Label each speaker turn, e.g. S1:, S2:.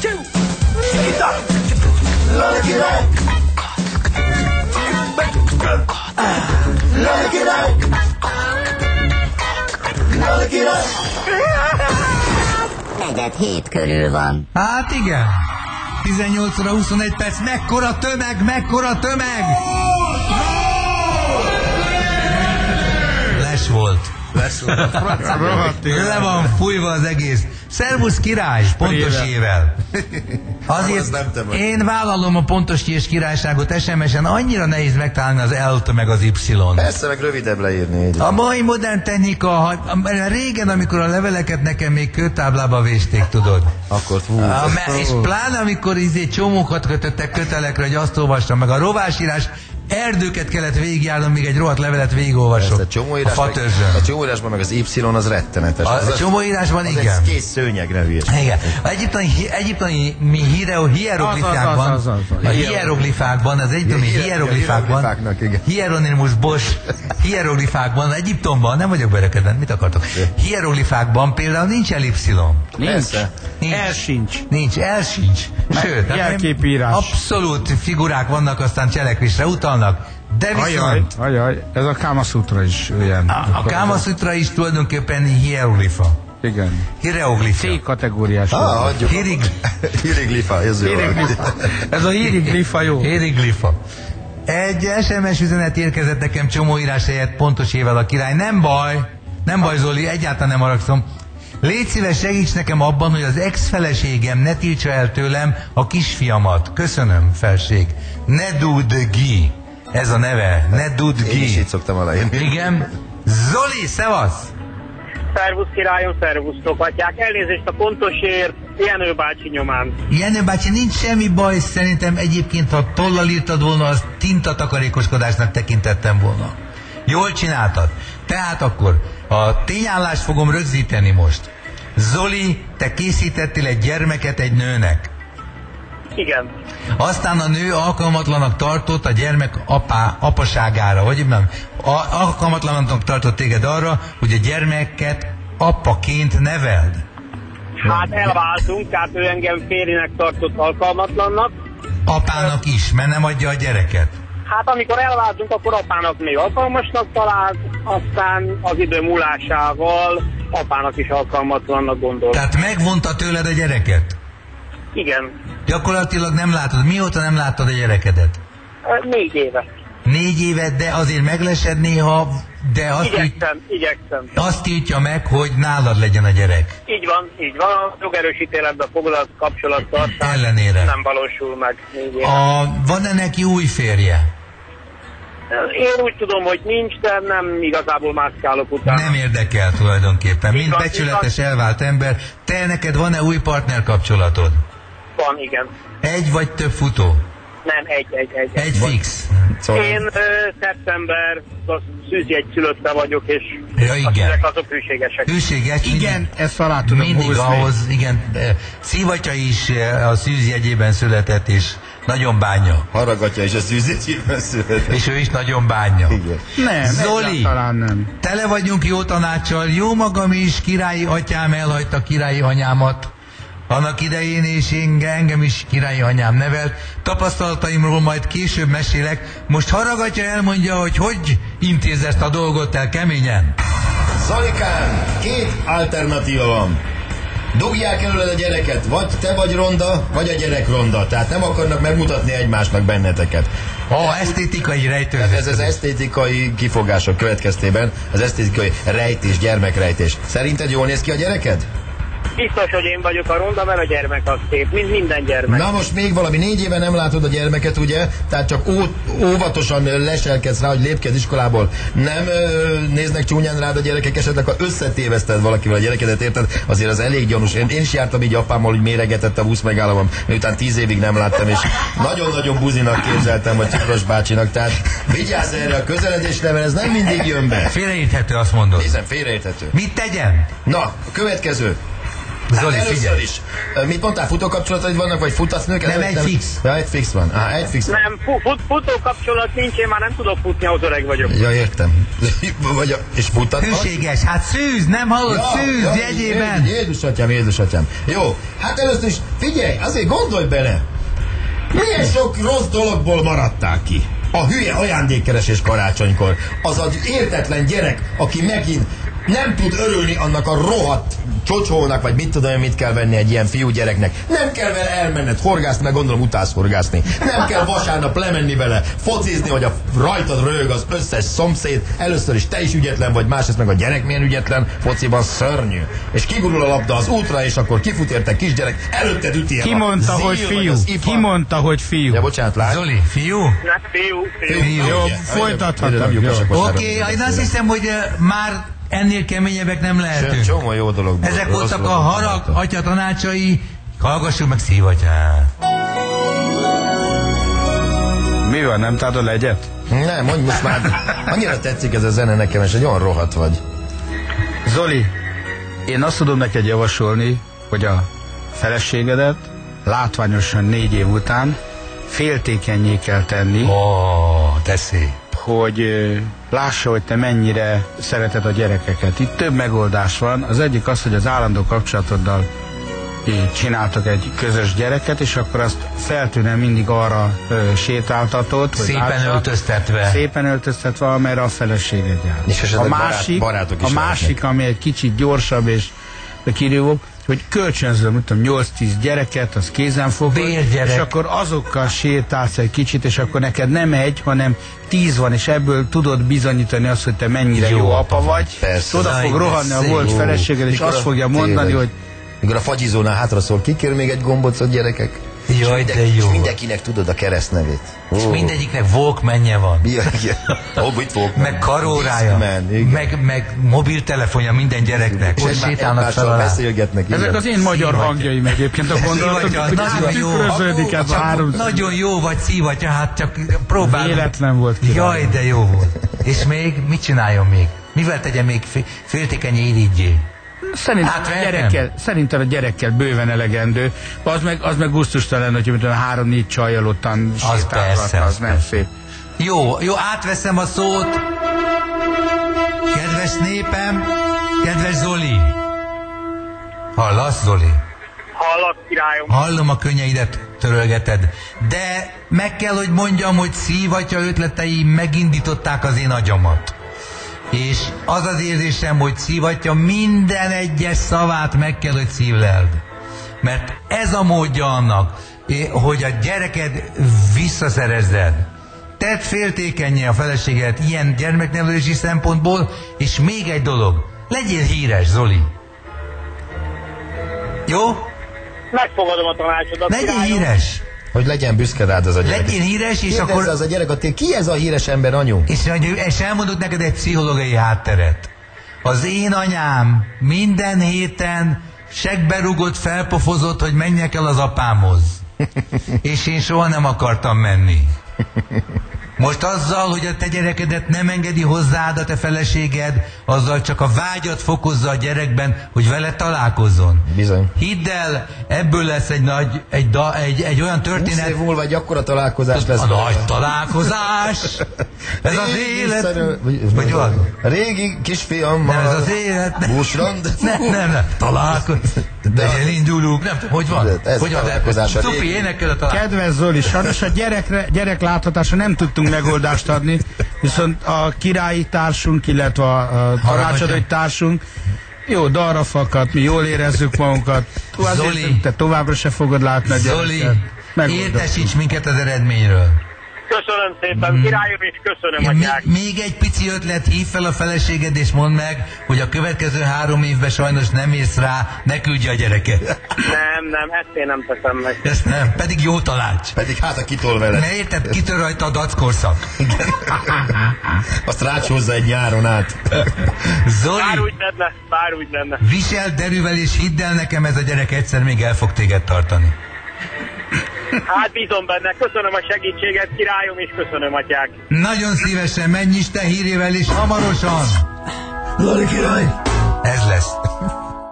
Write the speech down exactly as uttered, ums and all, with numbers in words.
S1: Negyed hét körül van.
S2: Hát igen. tizennyolc óra huszonegy perc. Mekkora tömeg, mekkora tömeg! Les volt.
S3: Les volt.
S2: Le van fújva az egész. Szervusz király, pontos ével. Azért én vállalom a pontos és királyságot es em es-en, annyira nehéz megtalálni az L-t meg az Y-t.
S3: Persze, meg rövidebb leírni. Így.
S2: A mai modern technika, régen, amikor a leveleket nekem még kőtáblába vésték, tudod.
S3: Akkor fú.
S2: A, és pláne amikor izé csomókat kötöttek kötelekre, hogy azt olvastam, meg a rovásírás, erdőket kellett végigjárnom, még egy rohadt levelet végigolvasok.
S3: A csomóírásban, a csomóírásban meg az Y az rettenetes.
S2: A,
S3: az
S2: a csomóírásban igen.
S3: Az egy kész szőnyegre hülyes.
S2: Igen. A egyiptomi, egyiptomi mi hieroglifákban, az, az, az, az, az. a hieroglifákban, az egyiptomi hieroglifákban, hieronymus Bosch hieroglifákban, Egyiptomban, nem vagyok berekedve, mit akartok? Hieroglifákban például nincs elipszilon.
S4: Nincs. nincs. El sincs.
S2: Nincs, el sincs. Sőt,
S4: jelképírás.
S2: Abszolút figurák vannak, aztán cselekvésre utalnak. De viszont...
S4: Ajaj, ajaj, ez a Kama Sutra is olyan.
S2: A, a Kama Sutra is tulajdonképpen hieroglifa.
S4: Igen.
S2: Hieroglifa.
S4: C-kategóriás.
S3: Ah, hagyjuk. Hieroglifa, ez jó.
S4: Ez a hieroglifa jó.
S2: Hieroglifa. Egy es em es üzenet érkezett nekem csomóírás helyett pontos ével a király. Nem baj, nem baj Zoli, egyáltalán nem haragszom. Légy szíves, segíts nekem abban, hogy az ex-feleségem ne tiltsa el tőlem a kisfiamat. Köszönöm, felség. Nedudgi. Ez a neve. Nedudgi.
S3: Én is így szoktam aláírni.
S2: Igen. Zoli, szevasz!
S5: Szervusz királyom, szervusztok atyák. Elnézést a pontosért, Jenő bácsi nyomán.
S2: Jenő bácsi, nincs semmi baj, szerintem egyébként, ha tollal írtad volna, az tintatakarékoskodásnak tekintettem volna. Jól csináltad. Tehát akkor a tényállást fogom rögzíteni most. Zoli, te készítettél egy gyermeket egy nőnek.
S5: Igen.
S2: Aztán a nő alkalmatlanak tartott a gyermek apá, apaságára, vagy nem? A, alkalmatlanak tartott téged arra, hogy a gyermeket apaként neveld.
S5: Hát elváltunk, tehát ő engem férjének tartott alkalmatlannak.
S2: Apának is, mert nem adja a gyereket.
S5: Hát amikor elváltunk, akkor apának még alkalmasnak talált, aztán az idő múlásával apának is alkalmatlannak gondolt.
S2: Tehát megvonta tőled a gyereket?
S5: Igen.
S2: Gyakorlatilag nem látod. Mióta nem láttad a gyerekedet?
S5: Négy éve.
S2: Négy évet, de azért meglesed néha, de azt,
S5: igyekszem, igyekszem.
S2: azt tiltja meg, hogy nálad legyen a gyerek.
S5: Így van, így van. A jogerősítéletben foglalt kapcsolattartás
S2: ellenére
S5: nem valósul meg.
S2: A, van-e neki új férje?
S5: Én úgy tudom, hogy nincs, de nem igazából mászkálok utána.
S2: Nem érdekel tulajdonképpen. Mind
S5: van,
S2: becsületes elvált ember. Te neked van-e új partner kapcsolatod?
S5: Van, igen.
S2: Egy vagy több futó?
S5: Nem, egy, egy, egy.
S2: Egy, egy fix.
S5: Szóval én ö, szeptember szűzjegy szülötte vagyok, és
S2: ja,
S5: a szülek azok hűségesek.
S2: Hűséges?
S4: Igen, ezt alá tudom
S2: mindig
S4: húzni.
S2: Ahhoz, igen. Szivatya is a szűzjegyében született, és nagyon bánja.
S3: Haragatja is a szűzjegyében született.
S2: És ő is nagyon bánja.
S3: Igen.
S4: Nem,
S2: Zoli,
S4: nem.
S2: tele vagyunk jó tanácssal. Jó magam is, királyi atyám elhagyta királyi anyámat. Annak idején, és én, engem is királyi anyám nevelt. Tapasztalataimról majd később mesélek. Most Haragatya elmondja, hogy hogy intéz ezt a dolgot el keményen.
S3: Zolikám, két alternatíva van. Dugják előled a gyereket, vagy te vagy ronda, vagy a gyerek ronda. Tehát nem akarnak megmutatni egymásnak benneteket.
S2: Ó, esztétikai rejtőzés.
S3: Ez az esztétikai kifogások következtében, az esztétikai rejtés, gyermekrejtés. Szerinted jól néz ki a gyereked?
S5: Biztos, hogy én vagyok a ronda, mert a gyermek az szép, mint minden gyermek.
S3: Na most még valami, négy éve nem látod a gyermeket, ugye? Tehát csak ó, óvatosan leselkedsz rá, hogy lépkedj iskolából. Nem ö, néznek csúnyán rád a gyerekek, esetleg ha összetéveszted valakivel a gyerekedet, érted? Azért az elég gyanús. Én, én is jártam így apámmal, hogy méregetett a buszmegállomon, miután tíz évig nem láttam, és nagyon-nagyon buzinak képzeltem, vagy Cipros bácsinak. Tehát vigyázz erre a közeledésre, mert ez nem mindig jön be.
S2: Félreérthető, azt mondod.
S3: Nézem, félreérthető.
S2: Mit tegyen?
S3: Na, a következő.
S2: Zoli,
S3: Hát
S2: figyelj.
S3: is. Mit mondtál, futókapcsolataid vannak, vagy futatsz nők?
S2: Nem, egy fix.
S3: Ja, egy fix van. Ah, egy fix van.
S5: Nem, fu- fut- futókapcsolat nincs, én már nem tudok futni, ahhoz öreg vagyok.
S3: Ja, értem. Vagy a, és futat?
S2: Hűséges, hát szűz, nem hallod, szűz jegyében.
S3: Jézus atyám, Jézus atyám. Jó, hát először is figyelj, azért gondolj bele. Milyen sok rossz dologból maradtál ki? A hülye ajándékkeresés karácsonykor. Az az értetlen gyerek, aki megint nem tud örülni annak a rohadt csocsónak, vagy mit tudom, mit kell venni egy ilyen fiú gyereknek. Nem kell vele elmenned horgászni, meg gondolom utálsz horgászni. Nem kell vasárnap lemenni vele, focizni, hogy a rajtad röhög az összes szomszéd. Először is te is ügyetlen vagy, másrészt meg a gyerek milyen ügyetlen, fociban szörnyű. És kigurul a labda az útra, és akkor kifut érte kisgyerek, előtted üti el
S4: Ki
S3: a
S4: mondta,
S3: zíl,
S4: hogy
S3: vagy
S4: fiú?
S3: az ifa.
S4: Ki mondta, hogy fiú?
S3: Ja, bocsánat, lány.
S2: Zoli, fiú?
S5: Ne, fiú, fiú.
S2: Fiú.
S4: Jó,
S3: Ugye?
S4: folytathatom.
S3: Ugye,
S4: Jó.
S2: Oké, okay, én azt hiszem, hogy uh, már ennél keményebbek nem lehetünk.
S3: Csomó jó dolog.
S2: Ezek voltak a harag atya tanácsai, hallgassuk meg szívatyát.
S4: Mi van, nem tádol egyet?
S3: Nem, mondj most már, annyira tetszik ez a zene nekem, és egy olyan rohadt vagy.
S4: Zoli, én azt tudom neked javasolni, hogy a feleségedet látványosan négy év után féltékenyé kell tenni,
S2: Ó, oh, teszi.
S4: hogy ö, lássa, hogy te mennyire szereted a gyerekeket. Itt több megoldás van. Az egyik az, hogy az állandó kapcsolatoddal ö, csináltok egy közös gyereket, és akkor azt feltűnően mindig arra ö, sétáltatod, hogy
S2: Szépen
S4: lássa,
S2: öltöztetve.
S4: szépen öltöztetve, amerre a feleséged jár.
S3: És esetleg
S4: A
S3: barát-
S4: másik,
S3: barátok is
S4: a másik, ami egy kicsit gyorsabb és kirívóbb, hogy kölcsönzöl, mit tudom, nyolc-tíz gyereket, az kézen fogod,
S2: Bérgyerek.
S4: és akkor azokkal sétálsz egy kicsit, és akkor neked nem egy, hanem tíz van, és ebből tudod bizonyítani azt, hogy te mennyire jó,
S2: Jó
S4: jó
S2: apa
S4: apa vagy.
S3: Persze.
S4: Oda
S2: Jaj,
S4: fog
S2: de
S4: rohanni a
S2: szép.
S4: volt feleséged, és
S3: Mikor
S4: azt
S3: a-
S4: fogja mondani,
S3: tényleg.
S4: hogy
S3: Mikor a fagyizónál hátra szól, kikér még egy gombocot, gyerekek?
S2: Jaj,
S3: és,
S2: de
S3: minden, és
S2: jó.
S3: mindenkinek tudod a keresztnevét.
S2: És
S3: Ó.
S2: mindegyiknek Walkmanje van.
S3: Ja, igen. Ó, mit fogok?
S2: Meg karórája,
S3: Discman, igen.
S2: meg, meg mobiltelefonja minden gyereknek. Hogy
S3: És
S2: sétálnak fel
S3: egymással
S2: alá.
S3: beszélgetnek.
S4: ezek
S3: igen.
S4: az én magyar
S2: Szívatja.
S4: hangjaim egyébként a gondolatok,
S2: Szívatja,
S4: hogy
S2: nagyon jó.
S4: tükröződik ez a
S2: Csak
S4: három.
S2: Nagyon jó vagy szívatja, hát csak próbálom.
S4: Véletlen volt király.
S2: Jaj, de jó volt. És még, mit csináljon még? Mivel tegye még fé- féltékeny érigyé?
S4: Szerintem,
S2: Hát
S4: a
S2: verem.
S4: gyerekkel, szerintem a gyerekkel bőven elegendő. Az meg, az meg gusztustalan, hogy mint olyan három-négy csajjal ottan
S2: Az persze,
S4: sétálgatna,
S2: az
S4: az nem
S2: persze.
S4: szép.
S2: Jó, jó, átveszem a szót. Kedves népem, kedves Zoli. Hallasz, Zoli?
S5: Hallak, királyom.
S2: Hallom, a könnyeidet törölgeted. De meg kell, hogy mondjam, hogy szívatja ötletei megindították az én agyamat. És az az érzésem, hogy szívatja minden egyes szavát meg kell, hogy szívleld. Mert ez a módja annak, eh, hogy a gyereked visszaszerezzed. Tedd féltékennyé a feleségedet ilyen gyermeknevelési szempontból, és még egy dolog. Legyél híres, Zoli. Jó?
S5: Megfogadom a tanácsodat,
S2: Legyél
S5: királyom.
S2: híres.
S3: Hogy legyen büszke rád az a gyerek.
S2: Legyél híres, és
S3: Kérdezze
S2: akkor...
S3: az a gyerek, a té- ki ez a híres ember, anyu?
S2: És, és elmondok neked egy pszichológiai hátteret. Az én anyám minden héten segberugott, felpofozott, hogy menjek el az apámhoz. És én soha nem akartam menni. Most azzal, hogy a te gyerekedet nem engedi hozzád a te feleséged, azzal csak a vágyat fokozza a gyerekben, hogy vele találkozzon.
S3: Bizony.
S2: Hidd el, ebből lesz egy nagy, egy, da, egy, egy olyan
S3: húsz
S2: történet,
S3: év múlva egy akkora találkozás lesz.
S2: a nagy találkozás. Ez az
S3: Régi
S2: élet.
S3: visszarő-
S2: Vagy van?
S3: Régi kisfiammal.
S2: Nem, ez az élet.
S3: Buszrand.
S2: Nem, nem, nem. Találkoz. De elindulunk. Nem tudom, hogy van?
S3: Ez
S2: Hogy van?
S3: találkozás a
S2: Szupi,
S3: régi.
S2: énekel a találkozás.
S4: Kedves Zoli, sajnos a gyerekre, gyerek láthatásra nem tudtunk megoldást adni, viszont a királyi társunk, illetve a, a tanácsadói társunk jó dalra fakadt, mi jól érezzük magunkat. Azért
S2: Zoli.
S4: te továbbra se fogod látni a
S2: Zoli,
S4: gyereket. Megoldottuk.
S2: értesíts minket az eredményről.
S5: Köszönöm szépen, királyom, és köszönöm,
S2: Ja,
S5: atyák.
S2: még, még egy pici ötlet, hív fel a feleséged és mondd meg, hogy a következő három évben sajnos nem érsz rá, ne küldje a gyereket.
S5: Nem, nem, ezt én nem teszem meg.
S2: Ezt nem, pedig jó tanács.
S3: Pedig hát a kitol vele.
S2: Mert érted, kitör rajta a dackorszak.
S3: Azt rácsózza egy nyáron át.
S5: Bár
S2: Zoli,
S5: úgy lenne, bár úgy lenne.
S2: visel derűvel és hidd el nekem, ez a gyerek egyszer még el fog téged tartani.
S5: Hát bízom benne. Köszönöm a segítséget, királyom, és köszönöm, atyák.
S2: Nagyon szívesen menj Isten hírével és hamarosan.
S3: Lali király!
S2: Ez lesz.